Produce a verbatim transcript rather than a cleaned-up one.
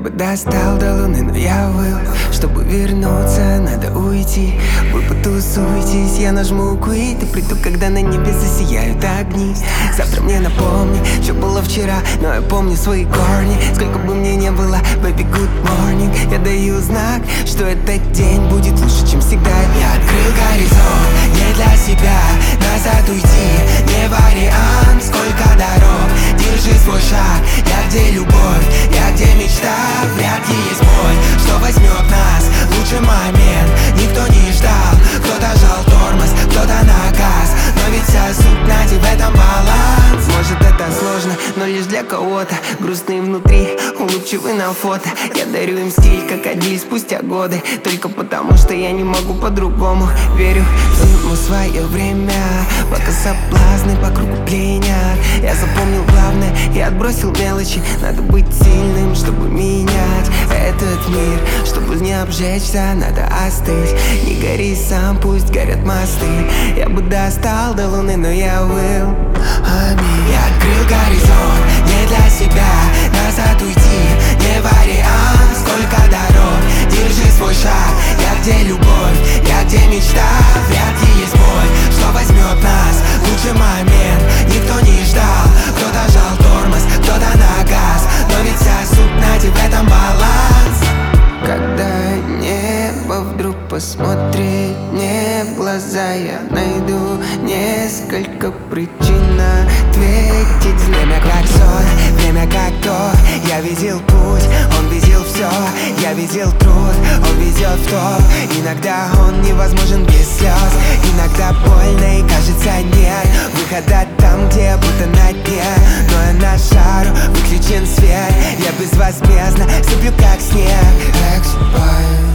бы достал до луны, но я выл. Чтобы вернуться, надо уйти. Вы потусуйтесь, я нажму quit и приду, когда на небе засияют огни. Завтра мне напомни, что было вчера, но я помню свои корни. Сколько бы мне не было, baby, good morning. Я даю знак, что этот день будет лучше, чем всегда. Я открыл горизонт, не для себя, назад уйти не вариант. Сколько дорог, держи свой шаг. Я где любовь, я где мечта. Вряд ли есть боль, что возьмет нас в лучший момент. Никто не ждал, кто-то жал тормоз, кто-то на газ. Но ведь вся суть найти в этом баланс. Может это сложно, но лишь для кого-то. Грустные внутри, улыбчивый на фото. Я дарю им стиль, как Адиль спустя годы. Только потому, что я не могу по-другому. Верю всему свое время, пока соблазны по кругу пленят. Я запомнил главное и отбросил мелочи. Надо быть сильным, чтобы менять этот мир. Чтобы не обжечься, надо остыть. Не гори сам, пусть горят мосты. Я бы достал до луны, но я выл. Аминь. Я открыл горизонт, не для себя, назад уйти не вариант. Сколько дорог, держи свой шаг. Я где любовь, я где мечта. Вряд ли есть боль, что возьмет нас в лучший момент. Никто не ждал, кто-то жал тормоз, кто-то на газ. Но ведь вся суть найти в этом баланс. Когда небо вдруг посмотрит мне в глаза, я найду несколько причин ответить. Время как сон, время как то. Я видел путь, он видел все. Я видел труд, он везет в топ. Иногда он невозможен без слез. Иногда больно и кажется нет выхода там, где будто на дне. Но я на шару, выключен свет. Я безвозмездно сыплю как снег. Экспайр.